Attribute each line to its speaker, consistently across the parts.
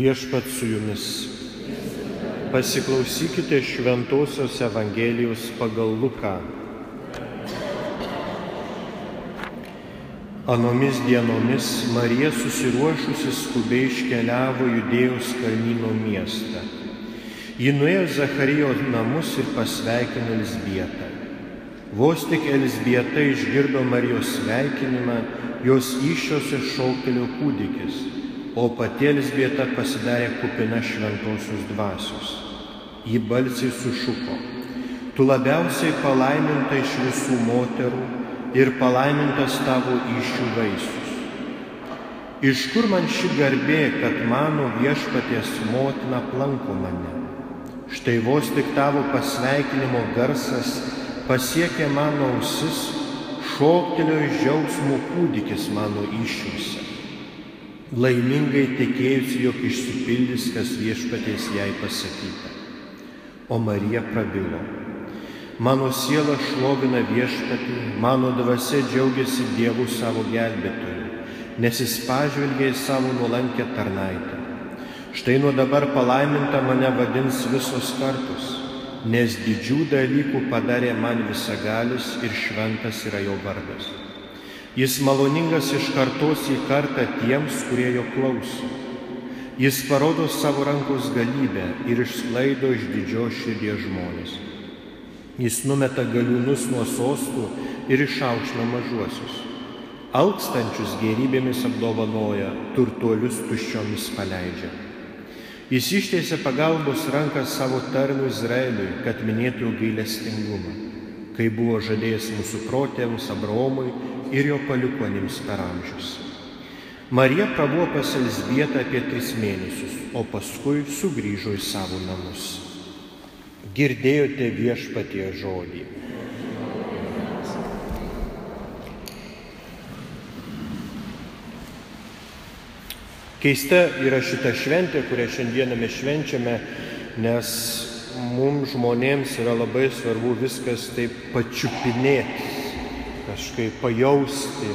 Speaker 1: Viešpat su jumis. Pasiklausykite Šventosios Evangelijos pagal Luką. Anomis dienomis Marija susiruošusi skubiai iškeliavo Judėjos kalnyno miestą. Ji nuėjo Zacharijo namus ir pasveikino Elzbietą. Vos tik Elzbieta išgirdo Marijos sveikinimą, jos įsčiose šauktelėjo kūdikis, o pati Elzbieta pasidarė kupina šventosios dvasios. Ji balsiai sušuko: Tu labiausiai palaiminta iš visų moterų ir palaimintas tavo įsčių vaisius. Iš kur man ši garbė, kad mano viešpaties motina aplanko mane? Štai vos tik tavo pasveikinimo garsas pasiekė mano ausis, šoktelėjo iš džiaugsmo kūdikis mano įsčiose. Laimingai tikėjusi, jog išsipildys, kas viešpaties jai pasakyta. O Marija prabilo: Mano siela šlovina viešpatį, mano dvasia džiaugiasi Dievu savo gelbėtoju, nes jis pažvelgė į savo nuolankę tarnaitę. Štai nuo dabar palaiminta mane vadins visos kartos, nes didžių dalykų padarė man visagalis ir šventas yra jo vardas. Jis maloningas iš kartos į kartą tiems, kurie jo klauso. Jis parodo savo rankos galybę ir išsklaido iš didžios širdies žmonės. Jis numeta galiūnus nuo sostų ir išaukština mažuosius. Alkstančius gėrybėmis apdovanoja, turtuolius tuščiomis paleidžia. Jis ištiesė pagalbos ranką savo tarnui Izraeliui, kad minėtų jo gailestingumą, kai buvo žadėjęs mūsų protėviams Abraomui ir jo palikuonims per amžius. Marija prabuvo pas Elzbietą apie 3 mėnesius, o paskui sugrįžo į savo namus. Girdėjote viešpaties žodį. Keista yra šita šventė, kurią šiandieną mes švenčiame, nes mums žmonėms yra labai svarbu viskas taip pačiupinėti, kažkaip pajausti.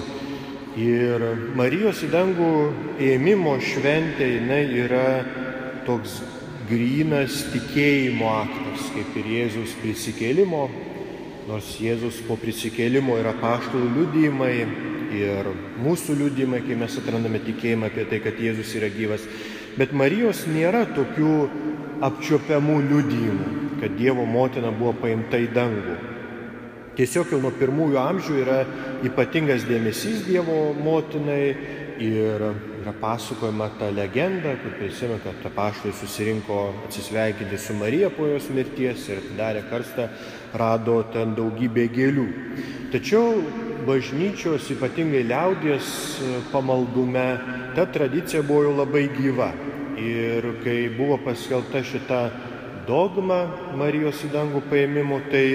Speaker 1: Ir Marijos į dangų ėmimo šventė, jinai yra toks grynas tikėjimo aktas, kaip ir Jėzaus prisikėlimo, nors Jėzus po prisikėlimo yra apaštalų liudijimai ir mūsų liudijimai, kai mes atrandame tikėjimą apie tai, kad Jėzus yra gyvas. Bet Marijos nėra tokių apčiuopiamų liudijimų, kad Dievo motina buvo paimta į dangų. Tiesiog jau nuo pirmųjų amžių yra ypatingas dėmesys Dievo motinai ir yra pasakojama ta legenda, kur prisimena, kad apaštalai susirinko atsisveikinti su Marija po jos mirties ir atidarę karstą rado ten daugybę gėlių. Tačiau bažnyčios, ypatingai liaudies pamaldume, ta tradicija buvo jau labai gyva. Ir kai buvo paskelbta šita dogma Marijos į dangų paėmimo, tai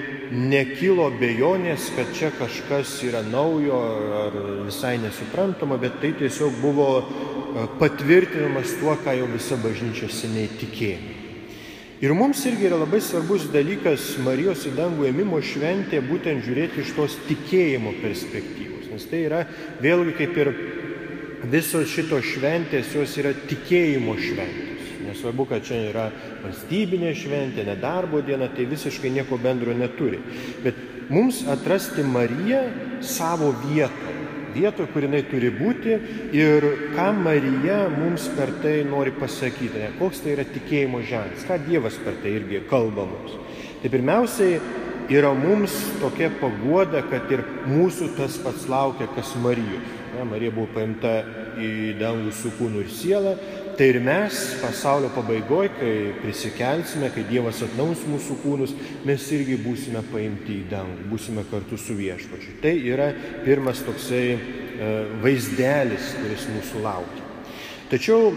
Speaker 1: nekilo abejonės, kad čia kažkas yra naujo ar visai nesuprantama, bet tai tiesiog buvo patvirtinimas tuo, ką jau visa bažnyčia seniai tikėjo. Ir mums irgi yra labai svarbus dalykas Marijos į dangų ėmimo šventė būtent žiūrėti iš tos tikėjimo perspektyvos, nes tai yra vėlgi kaip ir visos šitos šventės, jos yra tikėjimo šventės. Nesvarbu, kad čia yra valstybinė šventė, nedarbo diena, tai visiškai nieko bendro neturi. Bet mums atrasti Mariją savo vietoje, kur jinai turi būti ir ką Marija mums per tai nori pasakyti, koks tai yra tikėjimo ženklas, ką Dievas per tai irgi kalba mums. Tai pirmiausiai yra mums tokia paguoda, kad ir mūsų tas pats laukia, kas Marijos. Marija buvo paimta į dangų su kūnu ir siela. Tai ir mes pasaulio pabaigoje, kai prisikelsime, kai Dievas atnaus mūsų kūnus, mes irgi būsime paimti į dangų, būsime kartu su viešpačiu. Tai yra pirmas toksai vaizdelis, kuris mūsų laukia. Tačiau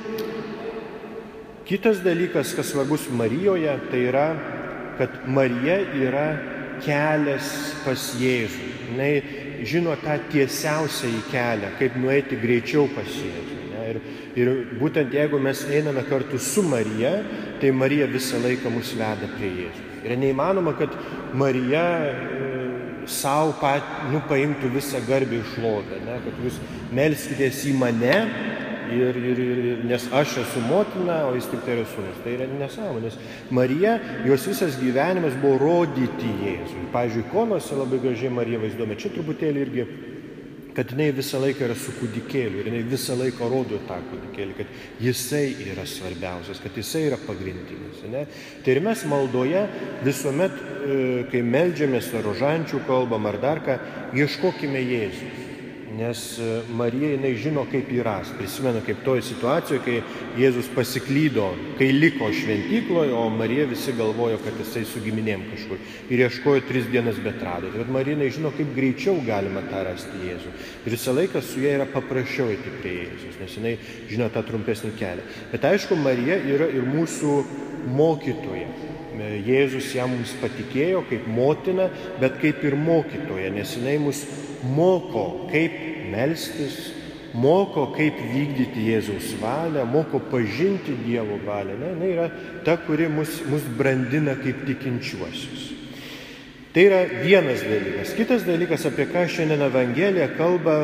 Speaker 1: kitas dalykas, kas svarbus Marijoje, tai yra, kad Marija yra kelias pas Jėzų. Jis žino tą tiesiausią į kelią, kaip nueiti greičiau pas Jėzų. Ir būtent jeigu mes einame kartu su Marija, tai Marija visą laiką mus veda prie Jėzus. Ir neįmanoma, kad Marija savo paimtų visą garbę ir šlovę, kad jūs melskitės į mane, nes aš esu motina, o jis tik tai yra sūnus. Tai yra nesąmonės. Marija, jos visas gyvenimas buvo rodyti Jėzui. Pavyzdžiui, ikonose labai gražiai Marija vaizduojama. Čia truputėlį irgi, kad jinai visą laiką yra su kūdikėliu ir jinai visą laiką rodo tą kūdikėlį, kad jisai yra svarbiausias, kad jisai yra pagrindinis. Ne? Tai ir mes maldoje visuomet, kai meldžiamės ar rožančių kalbam ar dar ką, ieškokime Jėzus. Nes Marija, jinai žino, kaip jį ras. Prisimenu, kaip toje situacijoje, kai Jėzus pasiklydo, kai liko šventykloje, o Marija visi galvojo, kad jisai su giminėm kažkur. Ir ieškojo 3 dienas, bet rado. Bet Marija, jinai žino, kaip greičiau galima tą rasti Jėzų. Ir visą laiką su ja yra paprasčiau eiti prie Jėzus, nes jinai žino tą trumpesnį kelią. Bet aišku, Marija yra ir mūsų mokytoja. Jėzus ją mums patikėjo kaip motina, bet kaip ir mokytoja, nes jinai mus moko, kaip melstis, moko, kaip vykdyti Jėzaus valią, moko pažinti Dievo valią. Ne? Jinai yra ta, kuri mus brandina kaip tikinčiuosius. Tai yra vienas dalykas. Kitas dalykas, apie ką šiandien Evangelija kalba,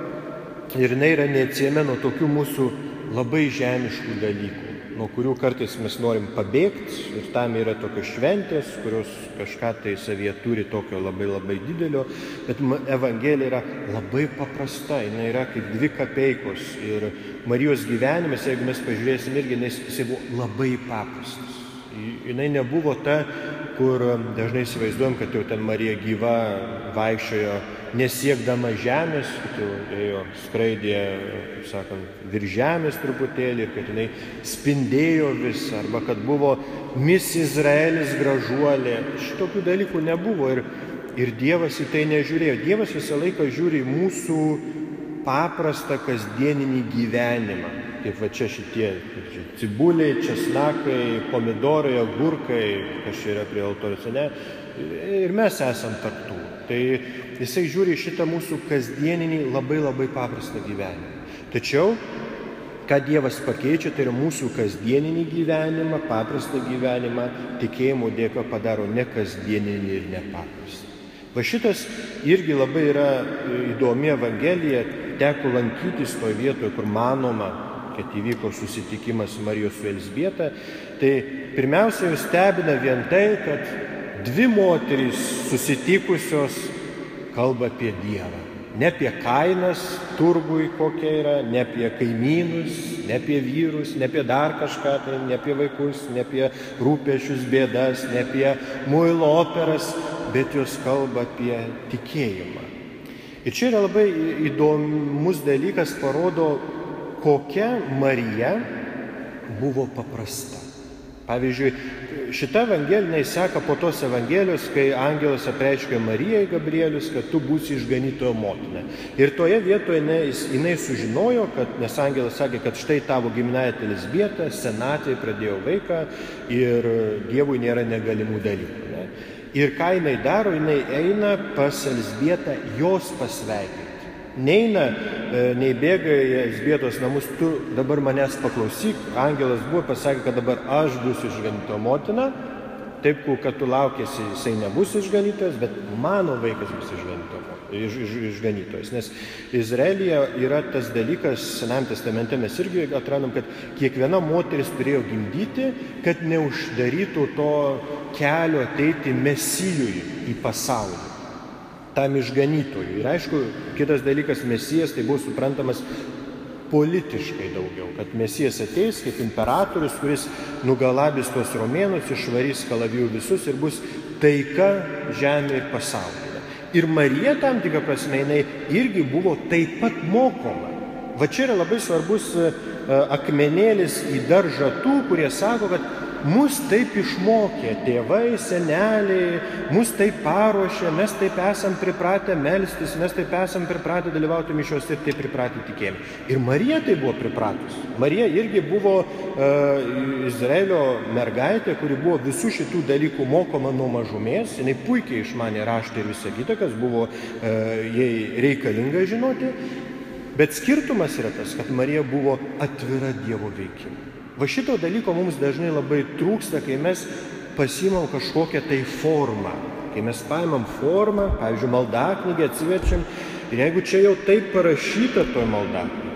Speaker 1: ir jinai yra neatsiejama nuo tokių mūsų labai žemiškų dalykų, nuo kurių kartais mes norim pabėgti, ir tam yra tokios šventės, kurios kažką tai savyje turi tokio labai labai didelio, bet Evangelija yra labai paprasta, jinai yra kaip 2 kapeikos, ir Marijos gyvenimas, jeigu mes pažiūrėsim irgi, jisai buvo labai paprastas. Jinai nebuvo ta, kur dažnai įsivaizduojam, kad jau ten Marija gyva vaikščiojo nesiekdama žemės, kad jau ėjo skraidė, kaip sakant, virš žemės truputėlį, ir kad jinai spindėjo vis, arba kad buvo Miss Izraelis gražuolė. Šitokių dalykų nebuvo, ir Dievas į tai nežiūrėjo. Dievas visą laiką žiūri į mūsų paprastą kasdieninį gyvenimą. Kaip va čia šitie cibuliai, česnakai, pomidorai, agurkai, kas čia yra prie altoriaus, ne? Ir mes esam tarp tų. Tai jisai žiūri šitą mūsų kasdieninį labai labai paprastą gyvenimą. Tačiau, ką Dievas pakeičia, tai yra mūsų kasdieninį gyvenimą, paprastą gyvenimą, tikėjimo dėka padaro ne kasdieninį ir nepaprastą. Va šitas irgi labai yra įdomi Evangelija, teko lankytis toje vietoje, kur manoma, kad įvyko susitikimas Marijos su Elzbieta. Tai pirmiausia, jūs stebina vien tai, kad 2 moterys susitikusios kalba apie Dievą. Ne apie kainas turgui kokia yra, ne apie kaimynus, ne apie vyrus, ne apie dar kažką, tai ne apie vaikus, ne apie rūpesčius, bėdas, ne apie muilo operas, bet jos kalba apie tikėjimą. Ir čia yra labai įdomus dalykas, parodo, kokia Marija buvo paprasta. Pavyzdžiui, šita Evangelija seka po tos Evangelijos, kai angelas apreiškė Marijai Gabrielius, kad tu būsi išganytojo motina. Ir toje vietoje jinai sužinojo, nes angelas sakė, kad štai tavo giminaitė Elzbieta senatvėje pradėjo vaiką ir Dievui nėra negalimų dalykų. Ne? Ir ką jinai daro, jinai eina pas Elzbietą jos pasveikinti. Neina, nei bėga į Elzbietos namus, tu dabar manęs paklausyk, angelas buvo pasakė, kad dabar aš būsiu išganytojo motina, taip, kad tu laukėsi, jisai nebus išganytojas, bet mano vaikas bus išganytojas. Nes Izraelyje yra tas dalykas, Senajame testamente mes irgi atrandam, kad kiekviena moteris turėjo gimdyti, kad neuždarytų to kelio ateiti Mesijui į pasaulį, tam išganytojui. Ir aišku, kitas dalykas, Mesijas, tai buvo suprantamas politiškai daugiau, kad Mesijas ateis kaip imperatorius, kuris nugalabys tuos romėnus, išvarys kalavijų visus ir bus taika žemė ir pasaulyje. Ir Marija tam tikrą prasme, jinai irgi buvo taip pat mokoma. Va čia yra labai svarbus akmenėlis į daržą tų, kurie sako, kad mus taip išmokė tėvai, seneliai, mus taip paruošė, mes taip esam pripratę melstis, mes taip esam pripratę dalyvauti mišiuose ir taip pripratę tikėjimą. Ir Marija tai buvo pripratus. Marija irgi buvo Izraelio mergaitė, kuri buvo visų šitų dalykų mokoma nuo mažumės, jinai puikiai išmanė raštą ir visą kitą, kas buvo jai reikalinga žinoti. Bet skirtumas yra tas, kad Marija buvo atvira Dievo veikimui. Va šito dalyko mums dažnai labai trūksta, kai mes pasiimam kažkokią tai formą. Kai mes paimam formą, pavyzdžiui, maldaknygę atsiverčiam, ir jeigu čia jau taip parašyta toj maldaknygė,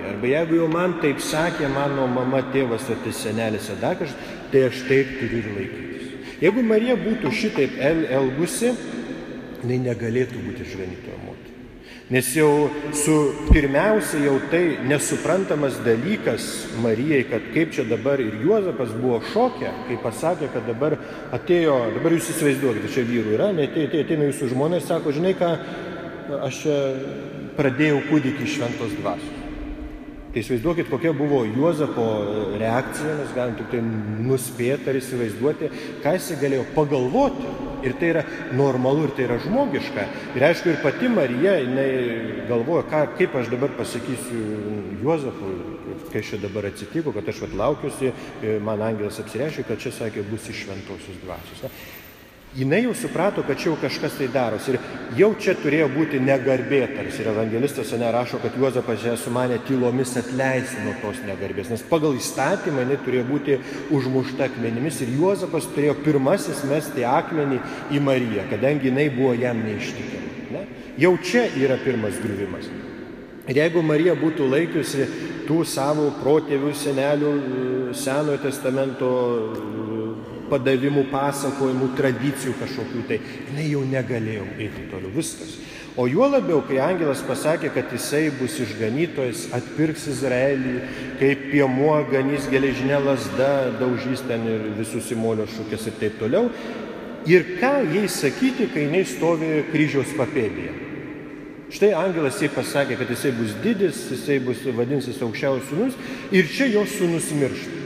Speaker 1: Arba jeigu jau man taip sakė mano mama, tėvas ar tai senelis ar dar kažkas, tai aš taip turiu ir laikytis. Jeigu Marija būtų šitaip elgusi, jinai negalėtų būti išganytojo moteris. Nes jau pirmiausia jau tai nesuprantamas dalykas Marijai, kad kaip čia dabar ir Juozapas buvo šoke, kai pasakė, kad dabar atėjo, dabar jūs įsivaizduokite, čia vyrų yra, ateina jūsų žmona ir sako, žinai ką, aš čia pradėjau kūdikį šventos dvasios. Tai įsivaizduokit, kokia buvo Juozapo reakcija, mes galim tik tai nuspėti ar įsivaizduoti, ką jis galėjo pagalvoti. Ir tai yra normalu, ir tai yra žmogiška. Ir aišku, ir pati Marija, jinai galvoja, kaip aš dabar pasakysiu Juozapui, kas čia dabar atsitiko, kad aš laukiuosi, man angelas apsireiškė, kad čia, sakė, bus iš šventosios dvasios. Jinai jau suprato, kad čia jau kažkas tai daros. Ir jau čia turėjo būti negarbė, tarsi. Ir evangelistas rašo, kad Juozapas ją sumanė tylomis atleisti nuo tos negarbės. Nes pagal įstatymą jinai turėjo būti užmušta akmenimis. Ir Juozapas turėjo pirmasis mesti akmenį į Mariją, kadangi jinai buvo jam neištikima. Ne? Jau čia yra pirmas griuvimas. Ir jeigu Marija būtų laikiusi tų savo protėvių, senelių, Senojo testamento padavimų, pasakojimų, tradicijų kažkokių, tai jinai jau negalėjo eiti toliau, viskas. O juo labiau, kai angelas pasakė, kad jisai bus išganytojas, atpirks Izraelį, kaip piemuo ganys geležinę lazdą, daužys ten ir visus į molio šukės ir taip toliau. Ir ką jai sakyti, kai jinai stovi kryžiaus papėdėje? Štai angelas jai pasakė, kad jisai bus didis, jisai bus vadinsis aukščiausias sūnus ir čia jos sūnus miršta.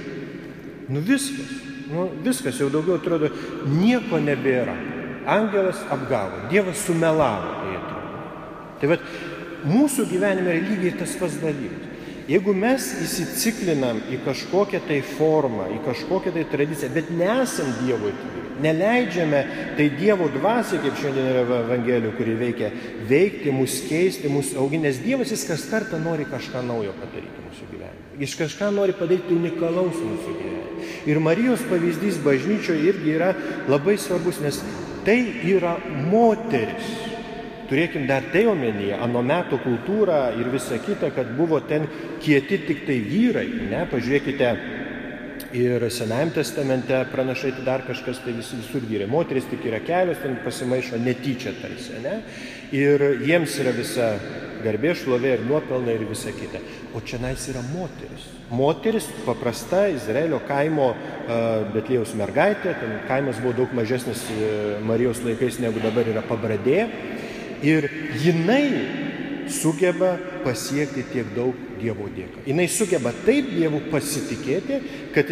Speaker 1: Viskas jau daugiau atrodo, nieko nebėra. Angelas apgavo, Dievas sumelavo. Tai mūsų gyvenime yra lygiai tas pats dalykas. Jeigu mes įsiciklinam į kažkokią tai formą, į kažkokią tai tradiciją, bet nesam Dievo atviri, neleidžiame tai Dievo dvasiai, kaip šiandien yra Evangelijų, kuri veikia, veikti, mus keisti, mus auginti, nes Dievas jis kas kartą nori kažką naujo padaryti mūsų gyvenime. Jis kažką nori padaryti unikalaus mūsų gyvenime. Ir Marijos pavyzdys bažnyčioje irgi yra labai svarbus, nes tai yra moteris. Turėkim dar tai omenyje, ano meto kultūra ir visa kita, kad buvo ten kieti tik tai vyrai. Ne? Pažiūrėkite, ir Senajame testamente pranašai dar kažkas, tai visur vyrai. Moteris tik yra kelios, ten pasimaišo netyčia tarsi. Ne? Ir jiems yra visa garbė, šlovė ir nuopelnai ir visa kita. O čia nais yra moteris. Moteris paprasta Izraelio kaimo Betliejaus mergaitė, ten kaimas buvo daug mažesnis Marijos laikais negu dabar yra Pabradė. Ir jinai sugeba pasiekti tiek daug Dievo dėka. Jinai sugeba taip Dievu pasitikėti, kad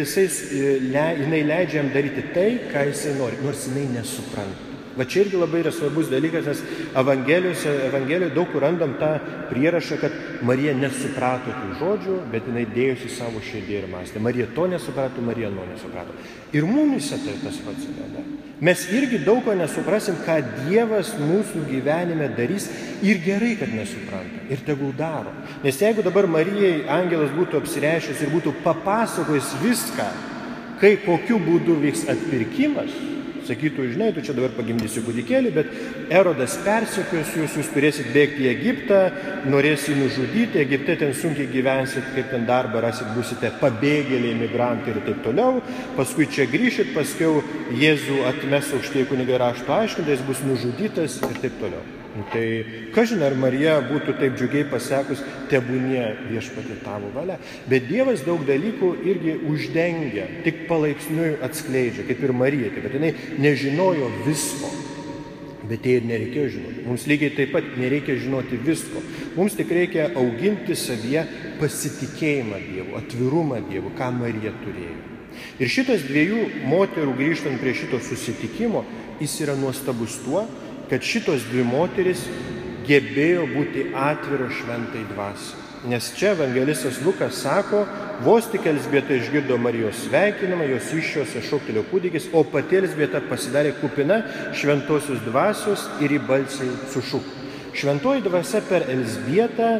Speaker 1: jinai leidžia jam daryti tai, ką jisai nori, nors jinai nesupranta. Va čia irgi labai yra svarbus dalykas, nes Evangelijoje daug kur randam tą prierašą, kad Marija nesuprato tų žodžių, bet jinai dėjosi savo širdį ir mąstė. Marija to nesuprato, Marija to nesuprato. Ir mums tai tas pats yra. Mes irgi daug ko nesuprasim, ką Dievas mūsų gyvenime darys ir gerai, kad nesupranta. Ir tegul daro. Nes jeigu dabar Marijai angelas būtų apsireiškęs ir būtų papasakojęs viską, kai kokiu būdu vyks atpirkimas, sakytų, žinai, tu čia dabar pagimdysi kūdikėlį, bet Erodas persekios jūs turėsit bėgti į Egiptą, norėsit nužudyti, Egipte ten sunkiai gyvensit, kaip ten darbą rasit, būsite pabėgėliai, migrantai ir taip toliau, paskui čia grįšit, paskiau Jėzų atmes aukštieji kunigai rašto aiškintojai, jis bus nužudytas ir taip toliau. Tai, kažin ar Marija būtų taip džiugiai pasekus, tebūnie viešpatie tavo valia. Bet Dievas daug dalykų irgi uždengia, tik palaipsniui atskleidžia, kaip ir Marija. Bet jinai nežinojo visko, bet jai ir nereikėjo žinoti. Mums lygiai taip pat nereikia žinoti visko. Mums tik reikia auginti savyje pasitikėjimą Dievu, atvirumą Dievu, ką Marija turėjo. Ir šitas dviejų moterų, grįžtant prie šito susitikimo, jis yra nuostabus tuo, kad šitos dvi moteris gebėjo būti atviros šventai dvasiai. Nes čia evangelistas Lukas sako, vos tik Elzbieta išgirdo Marijos sveikinimą, jos įsčiose šoktelėjo kūdikis, o pati Elzbieta pasidarė kupina šventosios dvasios ir į balsiai sušuko. Šventoji dvasia per Elzbietą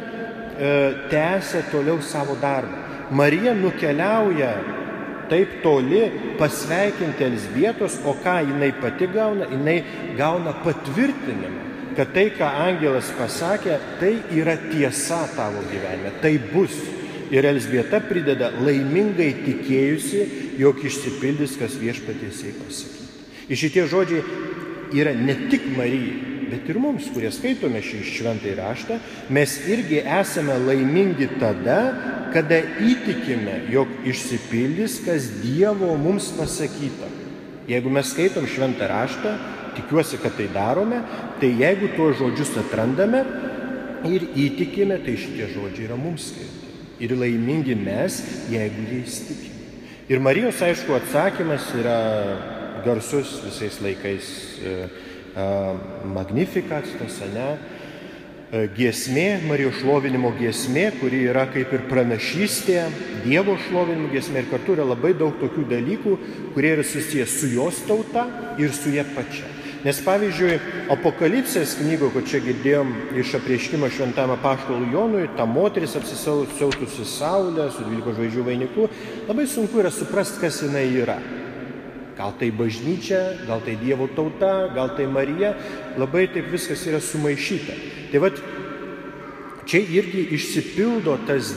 Speaker 1: tęsia toliau savo darbą. Marija nukeliauja taip toli pasveikinti Elzbietos, o ką jinai pati gauna? Jinai gauna patvirtinimą, kad tai, ką angelas pasakė, tai yra tiesa tavo gyvenime, tai bus. Ir Elzbieta prideda, laimingai tikėjusi, jog išsipildys, kas viešpaties jai pasakyti. Ir šitie žodžiai yra ne tik Marijai, bet ir mums, kurie skaitome šį šventąjį raštą, mes irgi esame laimingi tada, kada įtikime, jog išsipildys, kas Dievo mums pasakyta. Jeigu mes skaitom šventą raštą, tikiuosi, kad tai darome, tai jeigu tuos žodžius atrandame ir įtikime, tai šitie žodžiai yra mums skaityti. Ir laimingi mes, jeigu jais tikime. Ir Marijos, aišku, atsakymas yra garsus visais laikais Magnificat, tas, giesmė, Marijos šlovinimo giesmė, kuri yra kaip ir pranašystė, Dievo šlovinimo giesmė, ir kartu yra labai daug tokių dalykų, kurie yra susijęs su jos tauta ir su ja pačia. Nes pavyzdžiui, Apokalipsės knygoje, kur čia girdėjom iš apreiškimo šventam apaštalui Jonui, ta moteris apsisiautusi saulę su 12 žvaigždžių vainiku, labai sunku yra suprasti, kas jinai yra. Gal tai bažnyčia, gal tai Dievo tauta, gal tai Marija, labai taip viskas yra sumaišyta. Tai vat, čia irgi išsipildo tas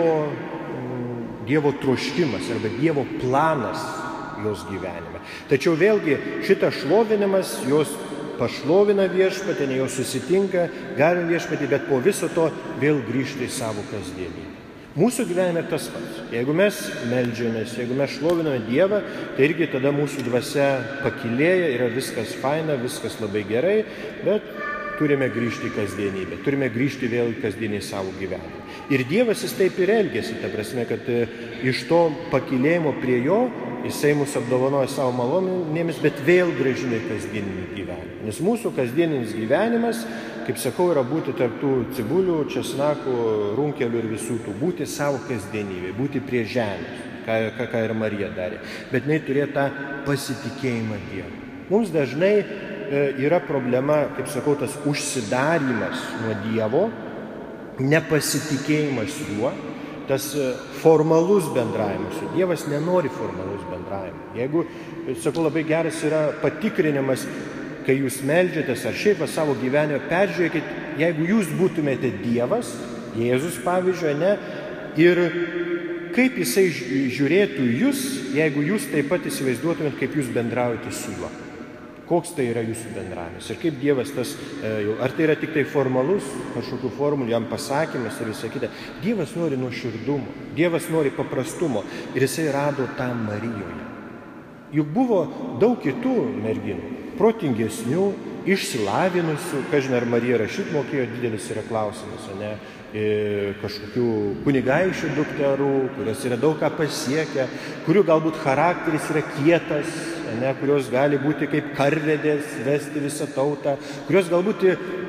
Speaker 1: Dievo troškimas arba Dievo planas jos gyvenime. Tačiau vėlgi šitas šlovinimas, jos pašlovina viešpatį, ne jos susitinka, gali viešpatį, bet po viso to vėl grįžta į savo kasdienybę. Mūsų gyvenime tas pats. Jeigu mes meldžiamės, jeigu mes šloviname Dievą, tai irgi tada mūsų dvasia pakilėja, yra viskas faina, viskas labai gerai, bet turime grįžti į kasdienybę, turime grįžti vėl į kasdienį savo gyvenimą. Ir Dievas jis taip ir elgėsi, ta prasme, kad iš to pakilėjimo prie jo, jisai mus apdovanoja savo malonėmis, bet vėl grąžina į kasdieninį gyvenimą. Nes mūsų kasdieninis gyvenimas, kaip sakau, yra būti tarp tų cibulių, česnakų, runkelių ir visų tų, būti savo kasdienybėje, būti prie žemės, ką ir Marija darė. Bet jinai turėjo tą pasitikėjimą Dievu. Mums dažnai yra problema, kaip sakau, tas užsidarimas nuo Dievo, nepasitikėjimas juo, tas formalus bendravimas. Dievas nenori formalus bendravimo. Jeigu, sakau, labai geras yra patikrinimas, kai jūs meldžiatės ar šiaip savo gyvenime, peržiūrėkit, jeigu jūs būtumėte Dievas, Jėzus pavyzdžiui, ir kaip jisai žiūrėtų jūs, jeigu jūs taip pat įsivaizduotumėt, kaip jūs bendraujate su juo. Koks tai yra jūsų bendravimas ir kaip Dievas tas, ar tai yra tik tai formalus, kažkokių formulių, jam pasakymas ir visą kitą. Dievas nori nuoširdumo, Dievas nori paprastumo ir jisai rado tą Marijoje. Juk buvo daug kitų merginų, protingesnių, išsilavinusių, kažin ar Marija rašyt mokėjo, didelis yra klausimas, kažkokių kunigaikščių dukterų, kurios yra daug ką pasiekę, kurių galbūt charakteris yra kietas, kurios gali būti kaip karvedės, vesti visą tautą, kurios galbūt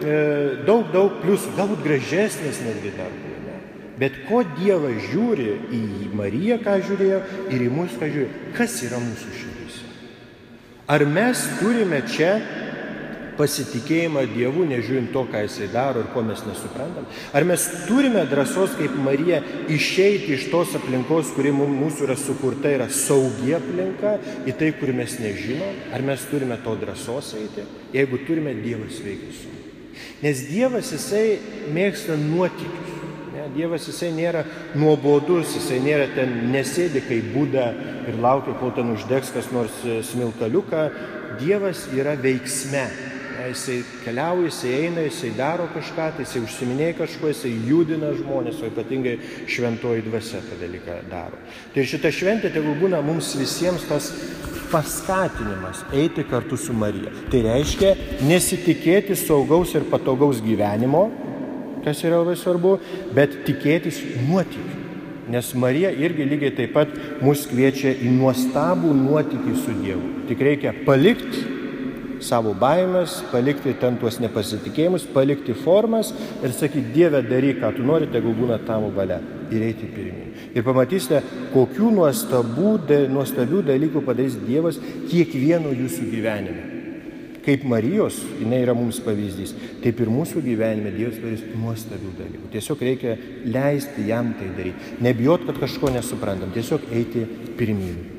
Speaker 1: daug pliusų, galbūt gražesnės netgi dar buvo. Bet ko Dievas žiūri į Mariją, ką žiūrėjo, ir į mus, ką žiūrėjo, kas yra mūsų širdise? Ar mes turime čia pasitikėjimą Dievu, nežiūrint to, ką jisai daro ir ko mes nesuprantam? Ar mes turime drąsos, kaip Marija, išeiti iš tos aplinkos, kuri mūsų yra sukurta, yra saugi aplinka, į tai, kur mes nežinom? Ar mes turime to drąsos eiti? Jeigu turime, Dievas veikia su mumis. Nes Dievas, jisai mėgsta nuotykius. Dievas, jisai nėra nuobodus, jisai nėra ten, nesėdi kaip Buda ir laukia, kol ten uždegs kas nors smilkaliuką. Dievas yra veiksme. Jisai keliauja, jisai eina, jisai daro kažką, tai jisai užsiminėja kažko, jisai judina žmonės, o ypatingai šventoji dvasia tą dalyką daro. Tai šita šventė tegul būna mums visiems tas paskatinimas eiti kartu su Marija. Tai reiškia nesitikėti saugaus ir patogaus gyvenimo, kas yra labai svarbu, bet tikėtis nuotykių. Nes Marija irgi lygiai taip pat mus kviečia į nuostabų nuotykį su Dievu. Tik reikia palikti savo baimės, palikti ten tuos nepasitikėjimus, palikti formas ir sakyti, Dieve, daryk, ką tu nori, tegul būna tavo valia. Ir eiti pirmyn. Ir pamatysite, kokių nuostabių dalykų padarys Dievas kiekvieno jūsų gyvenime. Kaip Marijos, jinai yra mums pavyzdys, taip ir mūsų gyvenime Dievas padarys nuostabių dalykų. Tiesiog reikia leisti jam tai daryti. Nebijot, kad kažko nesuprantam, tiesiog eiti pirmyn.